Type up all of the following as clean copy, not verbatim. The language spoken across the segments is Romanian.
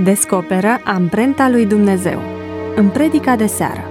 Descoperă amprenta lui Dumnezeu în predica de seară.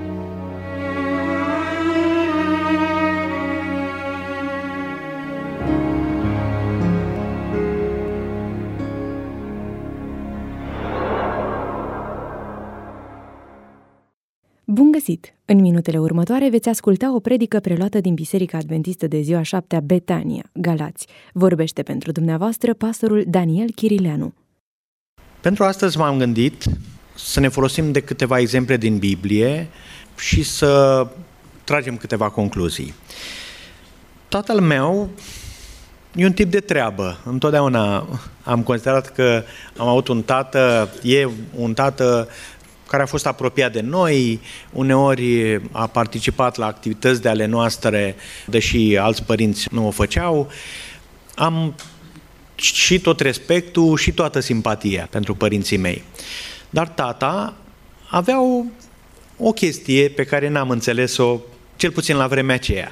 Bun găsit! În minutele următoare veți asculta o predică preluată din Biserica Adventistă de ziua 7-a Betania, Galați. Vorbește pentru dumneavoastră pastorul Daniel Chirileanu. Pentru astăzi m-am gândit să ne folosim de câteva exemple din Biblie și să tragem câteva concluzii. Tatăl meu e un tip de treabă. Întotdeauna am considerat că am avut un tată care a fost apropiat de noi, uneori a participat la activități de ale noastre, deși alți părinți nu o făceau. Am și tot respectul și toată simpatia pentru părinții mei. Dar tata avea o chestie pe care n-am înțeles-o, cel puțin la vremea aceea.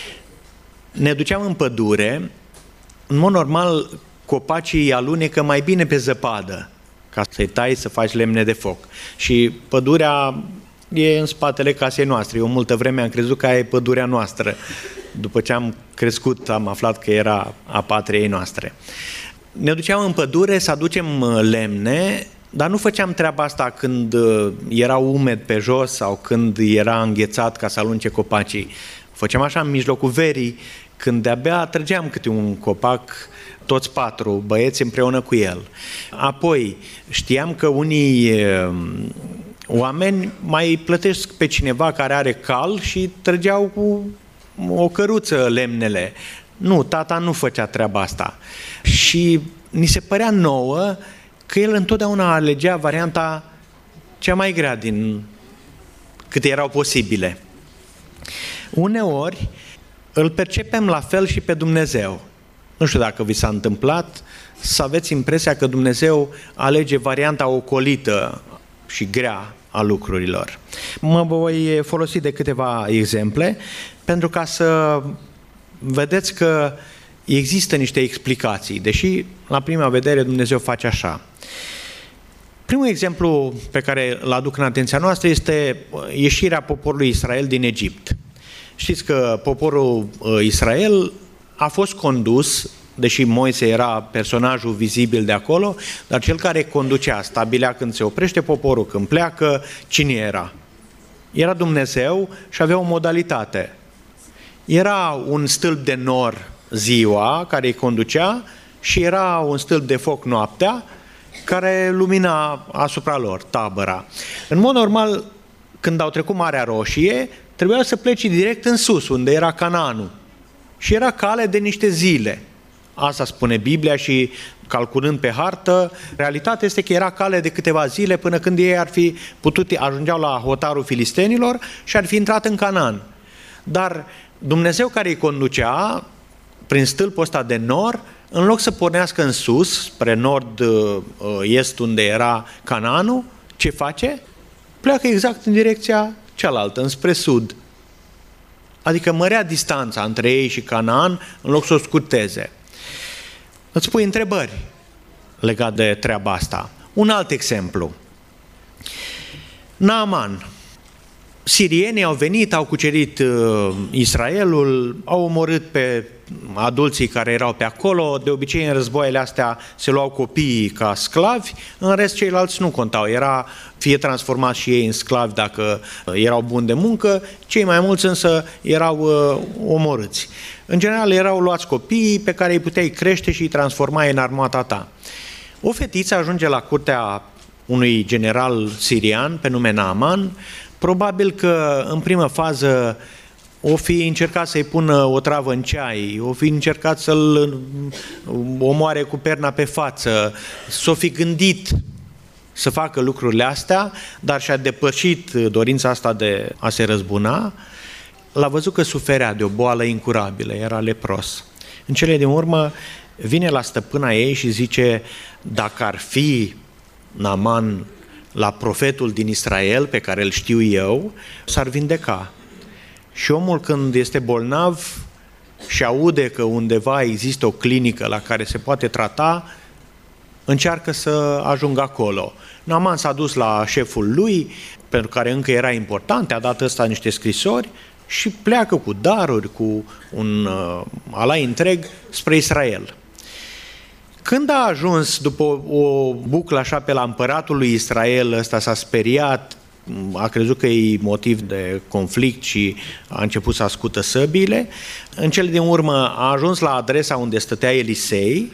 Ne duceam în pădure, în mod normal copacii alunecă mai bine pe zăpadă, ca să-i tai, să faci lemne de foc. Și pădurea e în spatele casei noastre. Eu multă vreme am crezut că aia e pădurea noastră. După ce am crescut, am aflat că era a patriei noastre. Ne duceam în pădure să aducem lemne, dar nu făceam treaba asta când era umed pe jos sau când era înghețat ca să alunce copacii. Făceam așa în mijlocul verii, când de-abia trăgeam câte un copac, toți patru băieți împreună cu el. Apoi știam că unii oameni mai plătesc pe cineva care are cal și trăgeau cu o căruță lemnele. Nu, tata nu făcea treaba asta. Și ni se părea nouă că el întotdeauna alegea varianta cea mai grea din câte erau posibile. Uneori îl percepem la fel și pe Dumnezeu. Nu știu dacă vi s-a întâmplat să aveți impresia că Dumnezeu alege varianta ocolită și grea a lucrurilor. Mă voi folosi de câteva exemple pentru ca să vedeți că există niște explicații, deși la prima vedere Dumnezeu face așa. Primul exemplu pe care îl aduc în atenția noastră este ieșirea poporului Israel din Egipt. Știți că poporul Israel a fost condus, deși Moise era personajul vizibil de acolo, dar cel care conducea, stabilea când se oprește poporul, când pleacă, cine era? Era Dumnezeu și avea o modalitate. Era un stâlp de nor ziua care îi conducea și era un stâlp de foc noaptea care lumina asupra lor, tabăra. În mod normal, când au trecut Marea Roșie, trebuia să plece direct în sus, unde era Canaanul. Și era cale de niște zile. Asta spune Biblia și calculând pe hartă, realitatea este că era cale de câteva zile până când ei ar fi putut, ajungeau la hotarul filistenilor și ar fi intrat în Canaan. Dar Dumnezeu care îi conducea prin stâlpul ăsta de nor, în loc să pornească în sus, spre nord-est unde era Canaanul, ce face? Pleacă exact în direcția cealaltă, înspre sud. Adică mărea distanța între ei și Canaan în loc să o scurteze. Îți pui întrebări legat de treaba asta. Un alt exemplu. Naaman. Sirienii au venit, au cucerit Israelul, au omorât pe adulții care erau pe acolo, de obicei în războaiele astea se luau copiii ca sclavi, în rest ceilalți nu contau, era fie transformați și ei în sclavi dacă erau buni de muncă, cei mai mulți însă erau omorâți. În general erau luați copiii pe care îi puteai crește și îi transformai în armata ta. O fetiță ajunge la curtea unui general sirian pe nume Naaman. Probabil că în primă fază o fi încercat să-i pună o travă în ceai, o fi încercat să-l omoare cu perna pe față, s-o fi gândit să facă lucrurile astea, dar și-a depășit dorința asta de a se răzbuna. L-a văzut că suferea de o boală incurabilă, era lepros. În cele din urmă vine la stăpâna ei și zice, dacă ar fi Naaman la profetul din Israel, pe care îl știu eu, s-ar vindeca. Și omul când este bolnav și aude că undeva există o clinică la care se poate trata, încearcă să ajungă acolo. Naaman s-a dus la șeful lui, pentru care încă era important, a dat ăsta niște scrisori și pleacă cu daruri, cu un alai întreg spre Israel. Când a ajuns după o buclă așa pe la împăratul lui Israel, ăsta s-a speriat, a crezut că e motiv de conflict și a început să ascută săbiile. În cele din urmă a ajuns la adresa unde stătea Elisei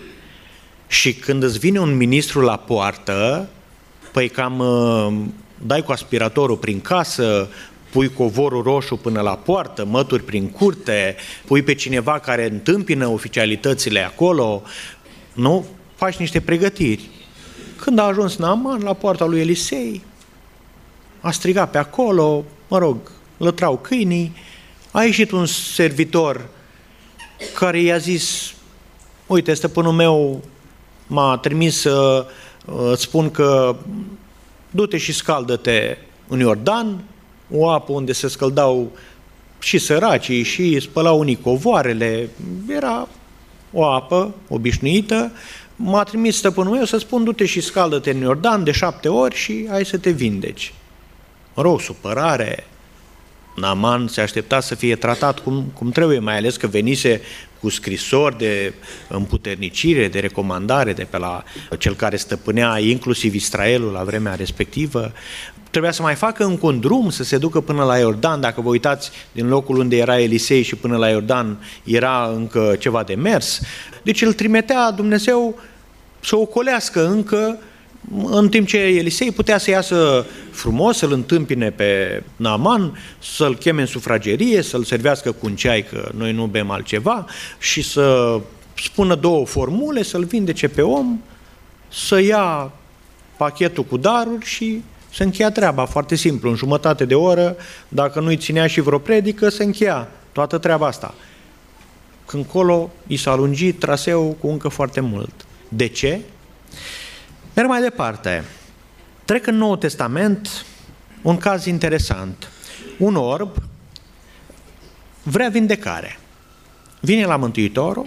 și când îți vine un ministru la poartă, păi cam dai cu aspiratorul prin casă, pui covorul roșu până la poartă, mături prin curte, pui pe cineva care întâmpină oficialitățile acolo, nu? Faci niște pregătiri. Când a ajuns Naaman la poarta lui Elisei, a strigat pe acolo, lătrau câinii, a ieșit un servitor care i-a zis: uite, stăpânul meu m-a trimis să spun că du-te și scaldă-te în Iordan, o apă unde se scăldau și săracii și spălau unii covoarele, era o apă obișnuită. M-a trimis stăpânul meu să spun: du-te și scaldă-te în Iordan de 7 ori și hai să te vindeci. Supărare. Naaman se aștepta să fie tratat cum trebuie, mai ales că venise cu scrisori de împuternicire, de recomandare de pe la cel care stăpânea inclusiv Israelul la vremea respectivă. Trebuia să mai facă încă un drum, să se ducă până la Iordan. Dacă vă uitați, din locul unde era Elisei și până la Iordan era încă ceva de mers. Deci îl trimitea Dumnezeu să ocolească încă, în timp ce Elisei putea să iasă frumos, să-l întâmpine pe Naaman, să-l cheme în sufragerie, să-l servească cu un ceai, că noi nu bem altceva, și să spună 2 formule, să-l vindece pe om, să ia pachetul cu daruri și se încheia treaba, foarte simplu, în jumătate de oră, dacă nu-i ținea și vreo predică, se încheia toată treaba asta. Când colo i s-a lungit traseul cu încă foarte mult. De ce? Merg mai departe. Trec în Noul Testament un caz interesant. Un orb vrea vindecare. Vine la Mântuitorul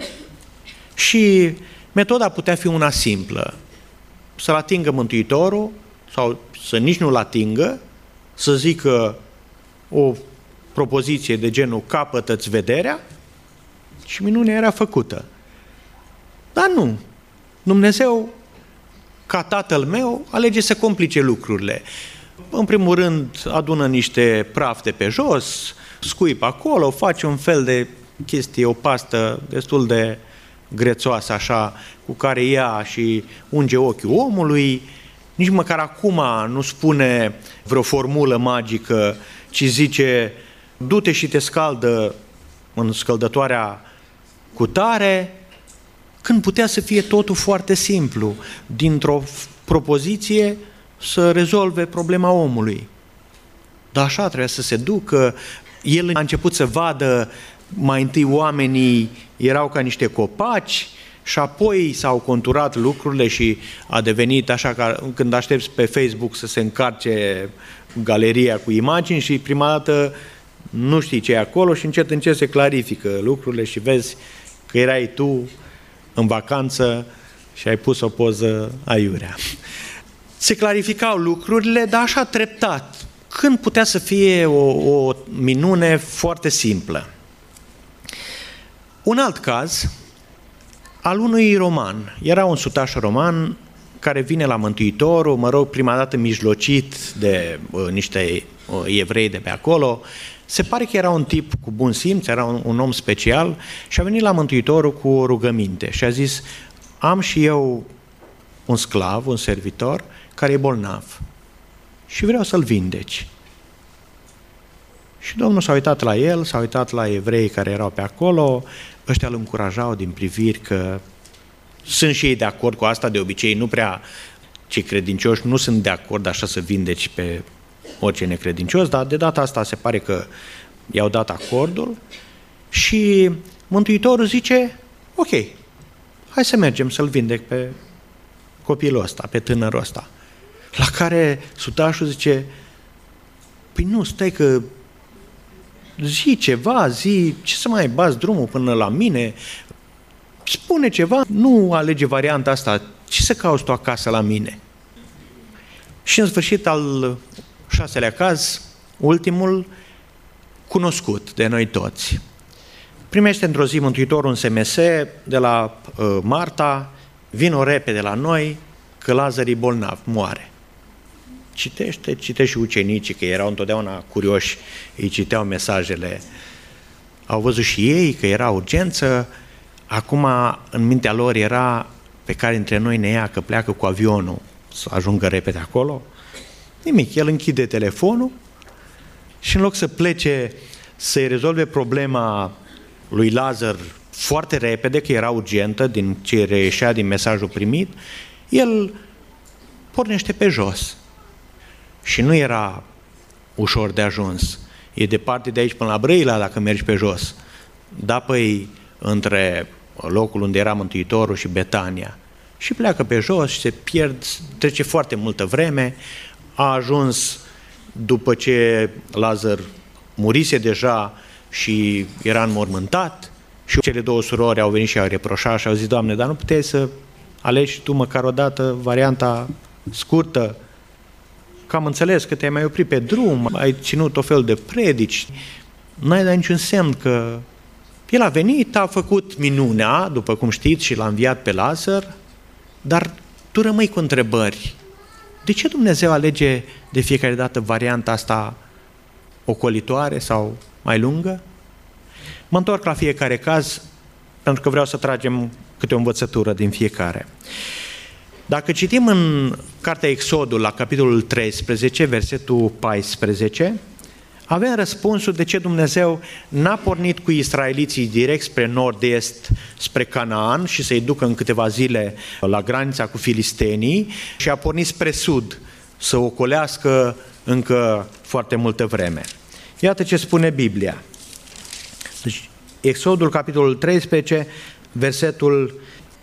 și metoda putea fi una simplă. Să-l atingă Mântuitorul sau să nici nu-l atingă, să zică o propoziție de genul capătă-ți vederea și minunea era făcută. Dar nu. Dumnezeu, ca Tatăl meu, alege să complice lucrurile. În primul rând, adună niște praf de pe jos, scuipă acolo, face un fel de chestie, o pastă destul de grețoasă așa, cu care ia și unge ochiul omului. Nici măcar acum nu spune vreo formulă magică, ci zice: du-te și te scaldă în scăldătoarea cu tare, când putea să fie totul foarte simplu, dintr-o propoziție să rezolve problema omului. Dar așa trebuia să se ducă. El a început să vadă, mai întâi oamenii erau ca niște copaci și apoi s-au conturat lucrurile și a devenit așa ca când aștepți pe Facebook să se încarce galeria cu imagini și prima dată nu știi ce e acolo și încet se clarifică lucrurile și vezi că erai tu în vacanță și ai pus o poză aiurea. Se clarificau lucrurile, dar așa treptat. Când putea să fie o minune foarte simplă. Un alt caz al unui roman. Era un sutaș roman care vine la Mântuitorul, prima dată mijlocit de niște evrei de pe acolo. Se pare că era un tip cu bun simț, era un om special și a venit la Mântuitorul cu o rugăminte și a zis: am și eu un sclav, un servitor, care e bolnav și vreau să-l vindeci. Și Domnul s-a uitat la el, s-a uitat la evrei care erau pe acolo, ăștia îl încurajau din priviri că sunt și ei de acord cu asta, de obicei nu prea cei credincioși nu sunt de acord așa să vindeci pe orice necredincios, dar de data asta se pare că i-au dat acordul și Mântuitorul zice: ok, hai să mergem să-l vindec pe copilul ăsta, pe tânărul ăsta. La care sutașul zice: păi nu, stai că zi ceva, ce să mai bați drumul până la mine, spune ceva, nu alege varianta asta ce să cauți tu acasă la mine? Și în sfârșit, al 6-lea caz, ultimul, cunoscut de noi toți. Primește într-o zi Mântuitorul un SMS de la Marta, vino repede la noi, că Lazar e bolnav, moare. Citește și ucenicii, că erau întotdeauna curioși, îi citeau mesajele. Au văzut și ei că era urgență, acum în mintea lor era pe care dintre noi ne ia, că pleacă cu avionul să ajungă repede acolo. Nimic, el închide telefonul și în loc să plece să-i rezolve problema lui Lazar foarte repede, că era urgentă din ce reieșea din mesajul primit, el pornește pe jos. Și nu era ușor de ajuns. E departe de aici până la Brăila dacă mergi pe jos. Da, păi între locul unde era Mântuitorul și Betania. Și pleacă pe jos și se trece foarte multă vreme. A ajuns după ce Lazar murise deja și era înmormântat și cele două surori au venit și au reproșat și au zis: Doamne, dar nu puteai să alegi tu măcar o dată varianta scurtă? Că am înțeles că te-ai mai oprit pe drum, ai ținut o fel de predici, n-ai dat niciun semn că el a venit, a făcut minunea, după cum știți, și l-a înviat pe Lazar, dar tu rămâi cu întrebări. De ce Dumnezeu alege de fiecare dată varianta asta ocolitoare sau mai lungă? Mă întorc la fiecare caz, pentru că vreau să tragem câte o învățătură din fiecare. Dacă citim în cartea Exodul, la capitolul 13, versetul 14, avem răspunsul de ce Dumnezeu n-a pornit cu israeliții direct spre nord-est, spre Canaan și să-i ducă în câteva zile la granița cu filistenii și a pornit spre sud, să ocolească încă foarte multă vreme. Iată ce spune Biblia. Deci, Exodul, capitolul 13, versetul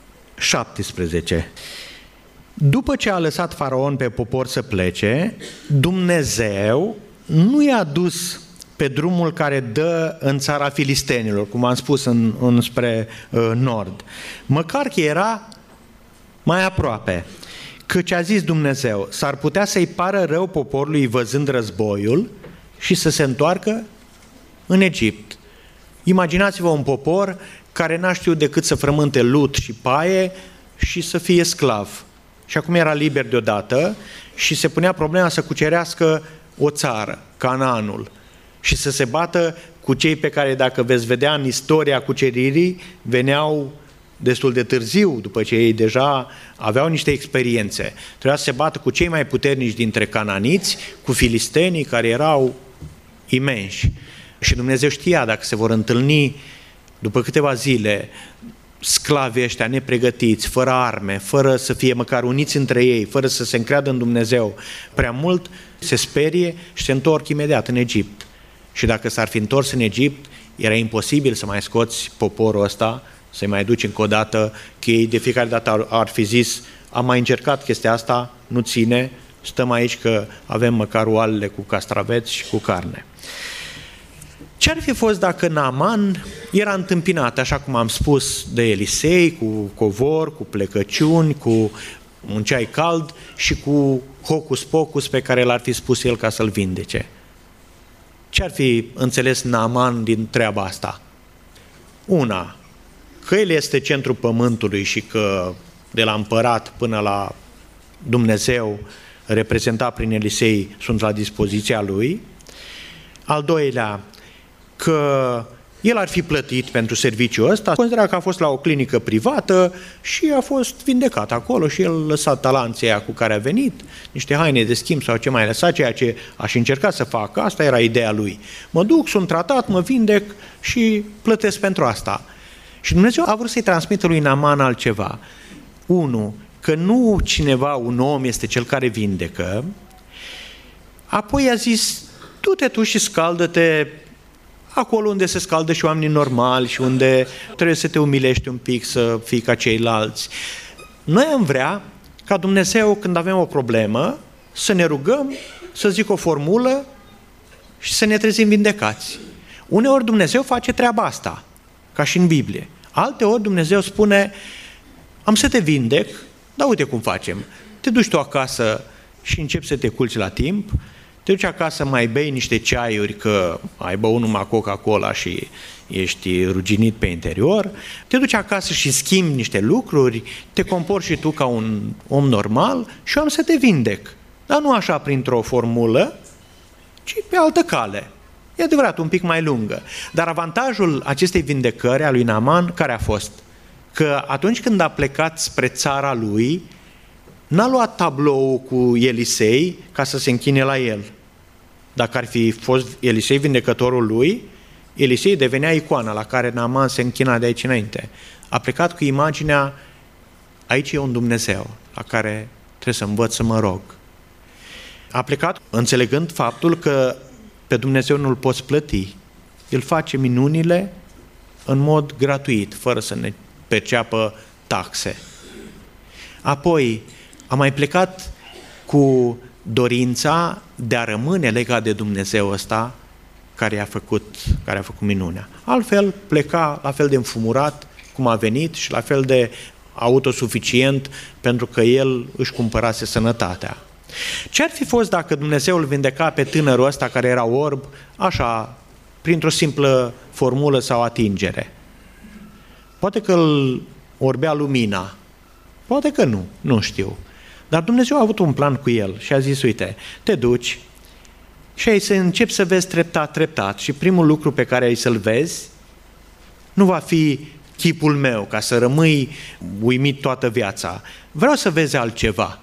17. După ce a lăsat Faraon pe popor să plece, Dumnezeu nu i-a dus pe drumul care dă în țara filistenilor, cum am spus, spre nord, măcar că era mai aproape. Căci a zis Dumnezeu: s-ar putea să-i pară rău poporului văzând războiul și să se întoarcă în Egipt. Imaginați-vă un popor care n-a știut decât să frământe lut și paie și să fie sclav. Și acum era liber deodată și se punea problema să cucerească o țară, Canaanul, și să se bată cu cei pe care, dacă veți vedea în istoria cuceririi, veneau destul de târziu, după ce ei deja aveau niște experiențe. Trebuia să se bată cu cei mai puternici dintre cananiți, cu filistenii, care erau imensi. Și Dumnezeu știa, dacă se vor întâlni după câteva zile sclavii ăștia nepregătiți, fără arme, fără să fie măcar uniți între ei, fără să se încreadă în Dumnezeu prea mult, se sperie și se întorc imediat în Egipt. Și dacă s-ar fi întors în Egipt, era imposibil să mai scoți poporul ăsta, să-i mai duci încă o dată, că ei de fiecare dată ar fi zis: am mai încercat chestia asta, nu ține, stăm aici că avem măcar oalele cu castraveți și cu carne. Ce-ar fi fost dacă Naaman era întâmpinat, așa cum am spus, de Elisei, cu covor, cu plecăciuni, cu un ceai cald și cu hocus-pocus pe care l-ar fi spus el ca să-l vindece? Ce-ar fi înțeles Naaman din treaba asta? Una, că el este centrul pământului și că de la împărat până la Dumnezeu, reprezentat prin Elisei, sunt la dispoziția lui. Al doilea, că el ar fi plătit pentru serviciul ăsta, considera că a fost la o clinică privată și a fost vindecat acolo și el lăsa talanții aia cu care a venit, niște haine de schimb sau ce mai lăsa, ceea ce aș încerca să fac, asta era ideea lui. Mă duc, sunt tratat, mă vindec și plătesc pentru asta. Și Dumnezeu a vrut să-i transmită lui Naaman altceva. Unu, că nu cineva, un om, este cel care vindecă. Apoi a zis: du-te tu și scaldă-te acolo unde se scaldă și oamenii normali și unde trebuie să te umilești un pic, să fii ca ceilalți. Noi am vrea ca Dumnezeu, când avem o problemă, să ne rugăm, să zic o formulă și să ne trezim vindecați. Uneori Dumnezeu face treaba asta, ca și în Biblie. Alteori Dumnezeu spune: am să te vindec, Dar uite cum facem. Te duci tu acasă și începi să te culci la timp, te duci acasă, mai bei niște ceaiuri, că ai băut numai Coca-Cola și ești ruginit pe interior, te duci acasă și schimbi niște lucruri, te comporți și tu ca un om normal și eu am să te vindec. Dar nu așa printr-o formulă, ci pe altă cale. E adevărat, un pic mai lungă. Dar avantajul acestei vindecări a lui Naaman care a fost? Că atunci când a plecat spre țara lui, n-a luat tablou cu Elisei ca să se închine la el. Dacă ar fi fost Elisei vindecătorul lui, Elisei devenea icoana la care Naaman se închina de aici înainte. A plecat cu imaginea, aici e un Dumnezeu la care trebuie să învăț să mă rog. A plecat înțelegând faptul că pe Dumnezeu nu-L poți plăti. El face minunile în mod gratuit, fără să ne perceapă taxe. Apoi a mai plecat cu dorința de a rămâne legat de Dumnezeu ăsta care a făcut minunea. Altfel pleca la fel de înfumurat cum a venit și la fel de autosuficient pentru că el își cumpărase sănătatea. Ce-ar fi fost dacă Dumnezeu îl vindeca pe tânărul ăsta care era orb, așa, printr-o simplă formulă sau atingere? Poate că îl orbea lumina, poate că nu știu. Dar Dumnezeu a avut un plan cu el și a zis, uite, te duci și ai să începi să vezi treptat și primul lucru pe care ai să-l vezi nu va fi chipul meu, ca să rămâi uimit toată viața. Vreau să vezi altceva.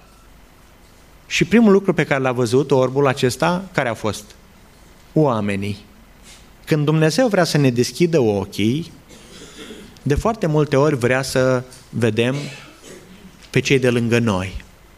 Și primul lucru pe care l-a văzut orbul acesta, care a fost? Oamenii. Când Dumnezeu vrea să ne deschidă ochii, de foarte multe ori vrea să vedem pe cei de lângă noi.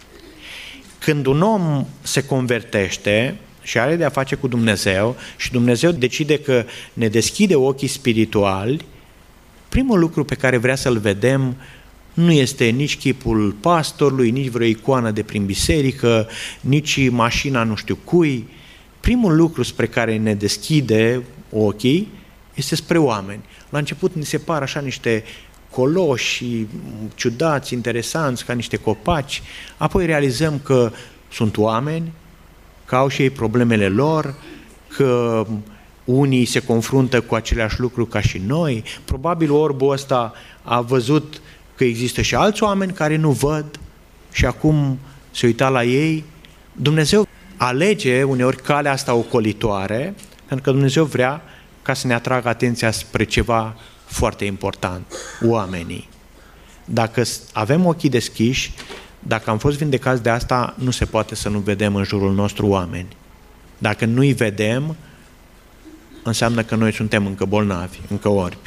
Când un om se convertește și are de a face cu Dumnezeu și Dumnezeu decide că ne deschide ochii spirituali, primul lucru pe care vrea să-l vedem nu este nici chipul pastorului, nici vreo icoană de prin biserică, nici mașina nu știu cui. Primul lucru spre care ne deschide ochii este spre oameni. La început ni se par așa niște coloși, ciudați, interesanți, ca niște copaci. Apoi realizăm că sunt oameni, că au și ei problemele lor, că unii se confruntă cu aceleași lucruri ca și noi. Probabil orbul ăsta a văzut că există și alți oameni care nu văd și acum se uita la ei. Dumnezeu alege uneori calea asta ocolitoare, pentru că Dumnezeu vrea ca să ne atragă atenția spre ceva foarte important, oamenii. Dacă avem ochii deschiși, dacă am fost vindecați de asta, nu se poate să nu vedem în jurul nostru oameni. Dacă nu-i vedem, înseamnă că noi suntem încă bolnavi, încă orbi.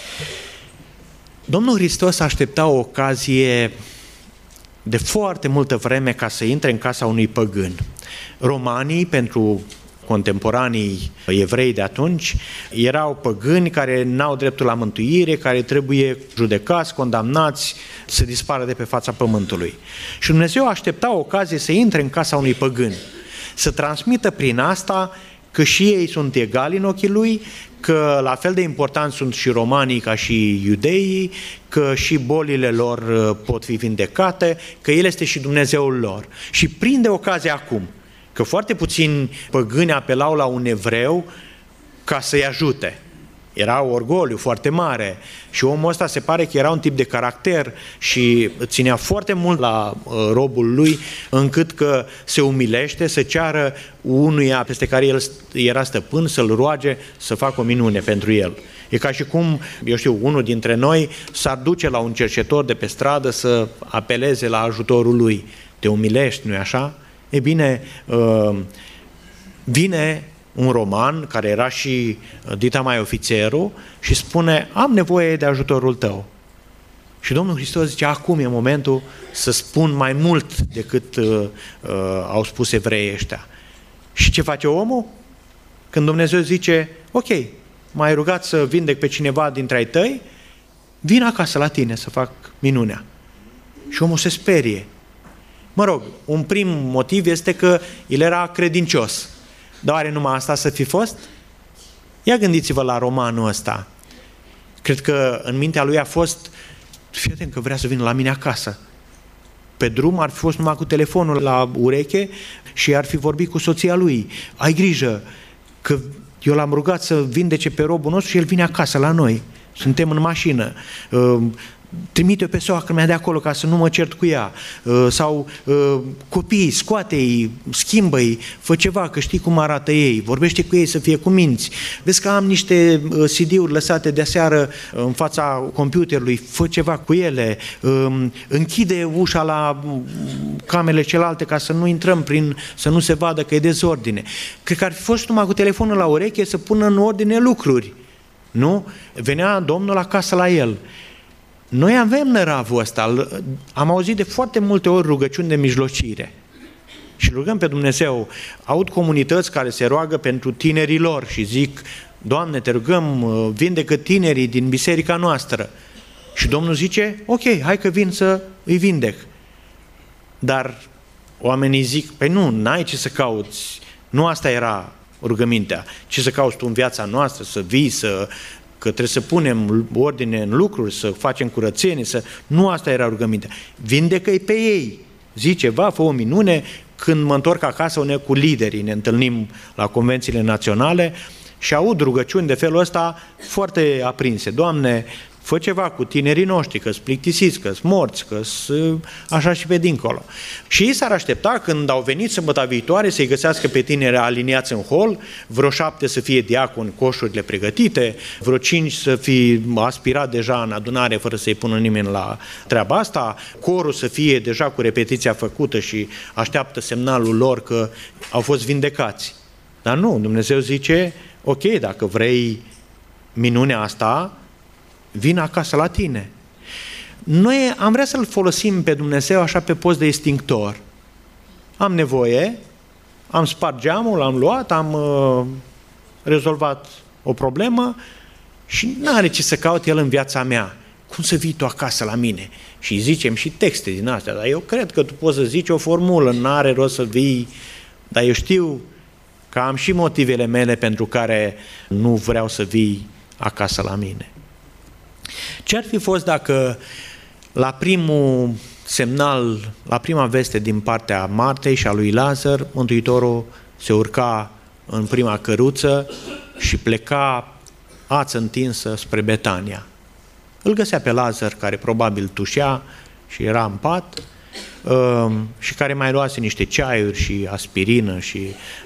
Domnul Hristos aștepta o ocazie de foarte multă vreme ca să intre în casa unui păgân. Romanii, pentru contemporanii evrei de atunci, erau păgâni care n-au dreptul la mântuire, care trebuie judecați, condamnați, să dispară de pe fața pământului. Și Dumnezeu aștepta o ocazie să intre în casa unui păgân, să transmită prin asta că și ei sunt egali în ochii lui, că la fel de important sunt și romanii ca și iudeii, că și bolile lor pot fi vindecate, că El este și Dumnezeul lor. Și prinde ocazia acum, că foarte puțini păgâni apelau la un evreu ca să-i ajute. Era orgoliu foarte mare și omul ăsta se pare că era un tip de caracter și ținea foarte mult la robul lui, încât că se umilește să ceară unuia peste care el era stăpân să-l roage să facă o minune pentru el. E ca și cum, unul dintre noi s-ar duce la un cercetor de pe stradă să apeleze la ajutorul lui. Te umilești, nu-i așa? E bine, vine un roman care era și dita mai ofițerul și spune, am nevoie de ajutorul tău. Și Domnul Hristos zice, acum e momentul să spun mai mult decât au spus evreii ăștia. Și ce face omul? Când Dumnezeu zice, ok, m-ai rugat să vindec pe cineva dintre ai tăi, vin acasă la tine să fac minunea. Și omul se sperie. Mă rog, un prim motiv este că el era credincios. Dar oare numai asta să fi fost? Ia gândiți-vă la romanul ăsta. Cred că în mintea lui a fost, fii atent că vrea să vină la mine acasă. pe drum ar fi fost numai cu telefonul la ureche și ar fi vorbit cu soția lui. Ai grijă că eu l-am rugat să vindece pe robul nostru și el vine acasă la noi. Suntem în mașină. Trimite-o pe soacră mea de acolo ca să nu mă cert cu ea. Sau copiii, scoate-i, schimbă-i, fă ceva, că știi cum arată ei, vorbește cu ei să fie cuminți. Vezi că am niște CD-uri lăsate de aseară în fața computerului, fă ceva cu ele, închide ușa la camerele celelalte ca să nu intrăm să nu se vadă că e dezordine. Cred că ar fi fost numai cu telefonul la ureche să pună în ordine lucruri. Nu? Venea Domnul acasă la el. Noi avem năravul ăsta, am auzit de foarte multe ori rugăciuni de mijlocire și rugăm pe Dumnezeu. Aud comunități care se roagă pentru tinerii lor și zic: Doamne, te rugăm, vindecă tinerii din biserica noastră. Și Domnul zice: ok, hai că vin să îi vindec. Dar oamenii zic: păi nu, n-ai ce să cauți, nu asta era rugămintea, ce să cauți tu în viața noastră, să vii, că trebuie să punem ordine în lucruri, să facem curățenie, nu asta era rugămintea. Vindecă-i pe ei. Zice: va, fă o minune. Când mă întorc acasă cu liderii, ne întâlnim la convențiile naționale și aud rugăciuni de felul ăsta foarte aprinse. Doamne, fă ceva cu tinerii noștri, că-s plictisiți, că-s morți, că-s așa și pe dincolo. Și ei s-ar aștepta, când au venit sâmbăta viitoare, să-i găsească pe tineri aliniați în hol, vreo 7 să fie diaconi, coșurile pregătite, vreo 5 să fie aspirat deja în adunare fără să-i pună nimeni la treaba asta, corul să fie deja cu repetiția făcută și așteaptă semnalul lor că au fost vindecați. Dar nu, Dumnezeu zice: ok, dacă vrei minunea asta, vin acasă la tine. Noi am vrea să-L folosim pe Dumnezeu așa pe post de extinctor. Am nevoie, am spart geamul, l-am luat, am rezolvat o problemă și n-are ce să caute El în viața mea. Cum să vii tu acasă la mine? Și zicem și texte din astea, dar eu cred că tu poți să zici o formulă, n-are rost să vii, dar eu știu că am și motivele mele pentru care nu vreau să vii acasă la mine. Ce ar fi fost dacă la primul semnal, la prima veste din partea Martei și a lui Lazar, Mântuitorul se urca în prima căruță și pleca ață întinsă spre Betania. Îl găsea pe Lazar, care probabil tușea și era în pat, și care mai luase niște ceaiuri și aspirină și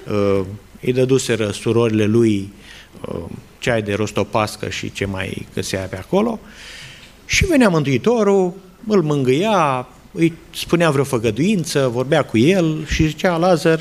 îi dăduseră surorile lui ceai de rostopască și ce mai găsea pe acolo, și venea Mântuitorul, îl mângâia, îi spunea vreo făgăduință, vorbea cu el și zicea: Lazar,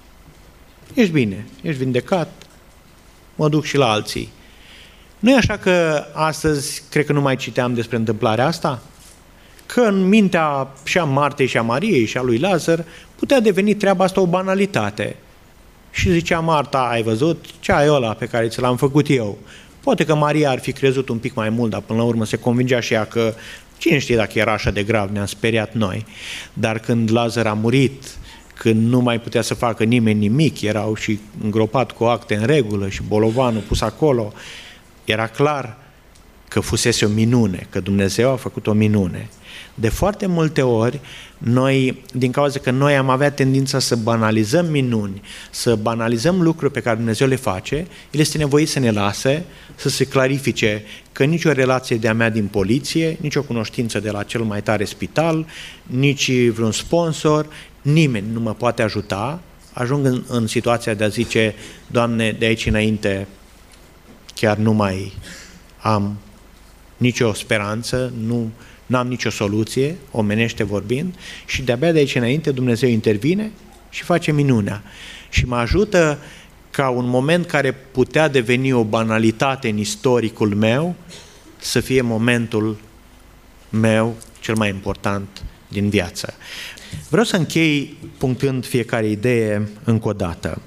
ești bine, ești vindecat, mă duc și la alții. Nu e așa că astăzi, cred că nu mai citeam despre întâmplarea asta? Că în mintea și a Martei și a Mariei și a lui Lazar putea deveni treaba asta o banalitate. Și zicea Marta: ai văzut ceaiul ăla pe care ți l-am făcut eu? Poate că Maria ar fi crezut un pic mai mult, dar până la urmă se convingea și ea că cine știe dacă era așa de grav, ne-am speriat noi. Dar când Lazar a murit, când nu mai putea să facă nimeni nimic, erau și îngropat cu acte în regulă și bolovanul pus acolo, era clar că fusese o minune, că Dumnezeu a făcut o minune. De foarte multe ori, noi, din cauza că noi am avea tendința să banalizăm minuni, să banalizăm lucruri pe care Dumnezeu le face, El este nevoit să ne lase, să se clarifice că nicio relație de-a mea din poliție, nicio cunoștință de la cel mai tare spital, nici vreun sponsor, nimeni nu mă poate ajuta. Ajung în situația de a zice: Doamne, de aici înainte chiar nu mai am nicio speranță, n-am nicio soluție, omenește vorbind, și de-abia de aici înainte Dumnezeu intervine și face minunea. Și mă ajută ca un moment care putea deveni o banalitate în istoricul meu să fie momentul meu cel mai important din viață. Vreau să închei punctând fiecare idee încă o dată.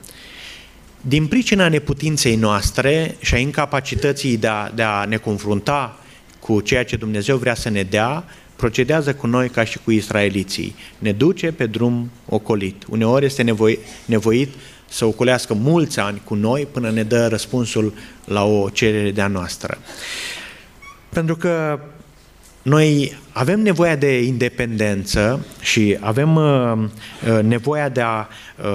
Din pricina neputinței noastre și a incapacității de a ne confrunta cu ceea ce Dumnezeu vrea să ne dea, procedează cu noi ca și cu israeliții. Ne duce pe drum ocolit. Uneori este nevoit să ocolească mulți ani cu noi până ne dă răspunsul la o cerere de-a noastră. Pentru că Noi avem nevoia de independență și avem nevoia de a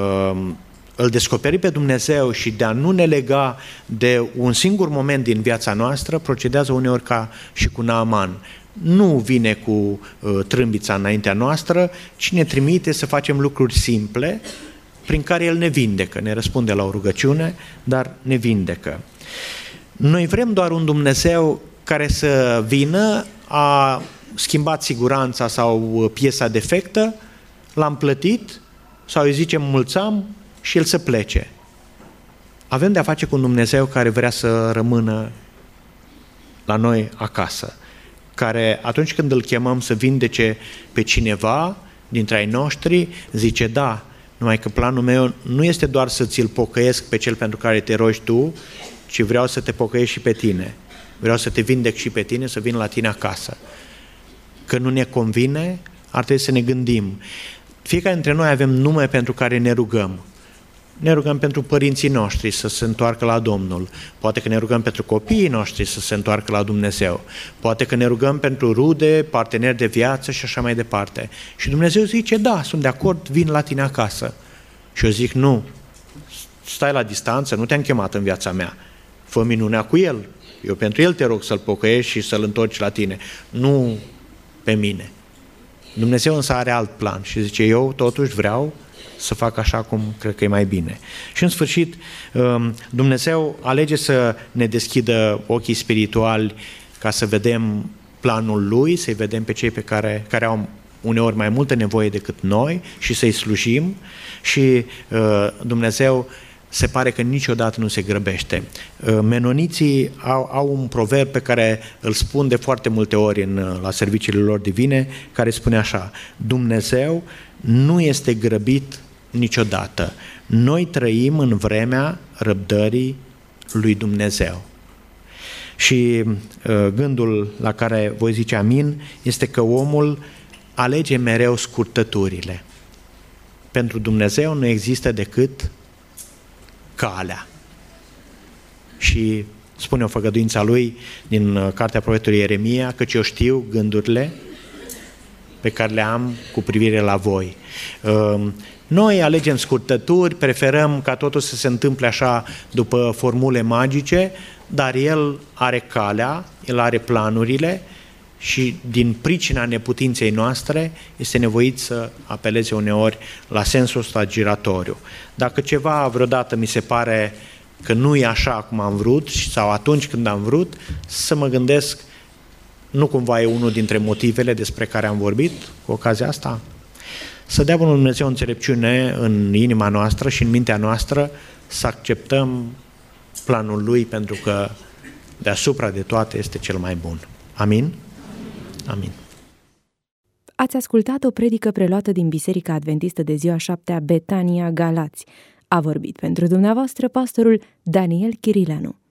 îl descoperi pe Dumnezeu și de a nu ne lega de un singur moment din viața noastră. Procedează uneori ca și cu Naaman. Nu vine cu trâmbița înaintea noastră, ci ne trimite să facem lucruri simple prin care El ne vindecă, ne răspunde la o rugăciune, dar ne vindecă. Noi vrem doar un Dumnezeu care să vină, a schimbat siguranța sau piesa defectă, l-am plătit sau îi zicem mulțam și El să plece. Avem de-a face cu un Dumnezeu care vrea să rămână la noi acasă, care atunci când îl chemăm să vindece pe cineva dintre ai noștri, zice da, numai că planul meu nu este doar să ți-l pocăiesc pe cel pentru care te rogi tu, ci vreau să te pocăiesc și pe tine. Vreau să te vindec și pe tine, să vin la tine acasă. Că nu ne convine, ar trebui să ne gândim. Fiecare dintre noi avem nume pentru care ne rugăm. Ne rugăm pentru părinții noștri să se întoarcă la Domnul. Poate că ne rugăm pentru copiii noștri să se întoarcă la Dumnezeu. Poate că ne rugăm pentru rude, parteneri de viață și așa mai departe. Și Dumnezeu zice, da, sunt de acord, vin la tine acasă. Și eu zic, nu, stai la distanță, nu te-am chemat în viața mea. Fă minunea cu El. Eu pentru El te rog să-L pocăiești și să-L întorci la tine. Nu pe mine. Dumnezeu însă are alt plan și zice, eu totuși vreau să fac așa cum cred că e mai bine. Și în sfârșit, Dumnezeu alege să ne deschidă ochii spirituali ca să vedem planul Lui, să-i vedem pe cei pe care au uneori mai multă nevoie decât noi și să-i slujim și Dumnezeu se pare că niciodată nu se grăbește. Menoniții au un proverb pe care îl spun de foarte multe ori la serviciile lor divine, care spune așa, Dumnezeu nu este grăbit niciodată. Noi trăim în vremea răbdării lui Dumnezeu. Și gândul la care voi zice amin este că omul alege mereu scurtăturile. Pentru Dumnezeu nu există decât calea. Și spune o făgăduință a lui din cartea profetului Ieremia, căci eu știu gândurile pe care le am cu privire la voi. Noi alegem scurtături, preferăm ca totul să se întâmple așa după formule magice, dar El are calea, El are planurile și din pricina neputinței noastre este nevoit să apeleze uneori la sensul ăsta giratoriu. Dacă ceva vreodată mi se pare că nu e așa cum am vrut sau atunci când am vrut, să mă gândesc, nu cumva e unul dintre motivele despre care am vorbit cu ocazia asta? Să dea Bunul Dumnezeu înțelepciune în inima noastră și în mintea noastră să acceptăm planul Lui, pentru că deasupra de toate este cel mai bun. Amin? Amin. Ați ascultat o predică preluată din Biserica Adventistă de Ziua 7-a Betania, Galați. A vorbit pentru dumneavoastră pastorul Daniel Chirileanu.